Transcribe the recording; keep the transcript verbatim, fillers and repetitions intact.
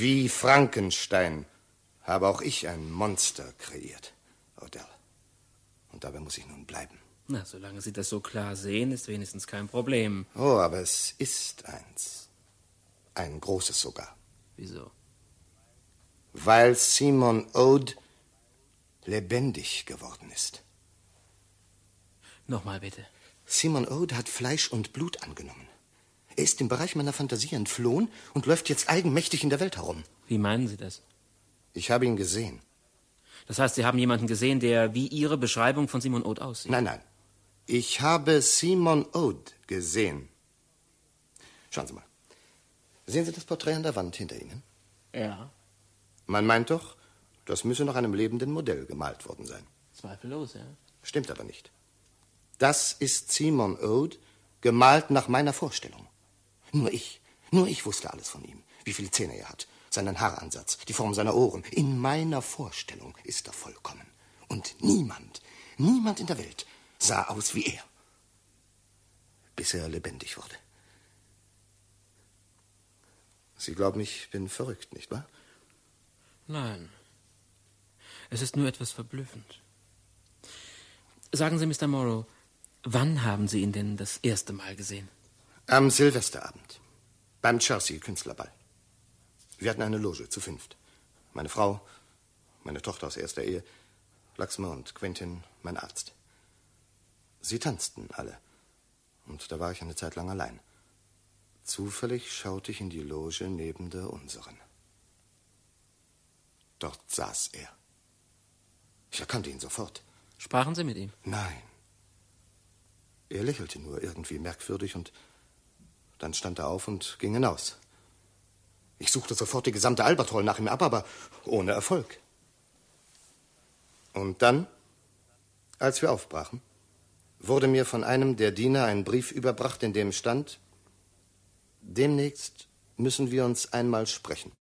Wie Frankenstein habe auch ich ein Monster kreiert, Odell. Und dabei muss ich nun bleiben. Na, solange Sie das so klar sehen, ist wenigstens kein Problem. Oh, aber es ist eins. Ein großes sogar. Wieso? Weil Simon Ode lebendig geworden ist. Nochmal bitte. Simon Ode hat Fleisch und Blut angenommen. Er ist im Bereich meiner Fantasie entflohen und läuft jetzt eigenmächtig in der Welt herum. Wie meinen Sie das? Ich habe ihn gesehen. Das heißt, Sie haben jemanden gesehen, der wie Ihre Beschreibung von Simon Ode aussieht? Nein, nein. Ich habe Simon Ode gesehen. Schauen Sie mal. Sehen Sie das Porträt an der Wand hinter Ihnen? Ja. Man meint doch, das müsse nach einem lebenden Modell gemalt worden sein. Zweifellos, ja. Stimmt aber nicht. Das ist Simon Ode, gemalt nach meiner Vorstellung. Nur ich, nur ich wusste alles von ihm. Wie viele Zähne er hat, seinen Haaransatz, die Form seiner Ohren. In meiner Vorstellung ist er vollkommen. Und niemand, niemand in der Welt sah aus wie er. Bis er lebendig wurde. Sie glauben, ich bin verrückt, nicht wahr? Nein. Es ist nur etwas verblüffend. Sagen Sie, Mister Morrow, wann haben Sie ihn denn das erste Mal gesehen? Am Silvesterabend. Beim Chelsea-Künstlerball. Wir hatten eine Loge zu fünft. Meine Frau, meine Tochter aus erster Ehe, Laxmer und Quentin, mein Arzt. Sie tanzten alle. Und da war ich eine Zeit lang allein. Zufällig schaute ich in die Loge neben der unseren. Dort saß er. Ich erkannte ihn sofort. Sprachen Sie mit ihm? Nein. Er lächelte nur irgendwie merkwürdig und dann stand er auf und ging hinaus. Ich suchte sofort die gesamte Albert Hall nach ihm ab, aber ohne Erfolg. Und dann, als wir aufbrachen, wurde mir von einem der Diener ein Brief überbracht, in dem stand: Demnächst müssen wir uns einmal sprechen.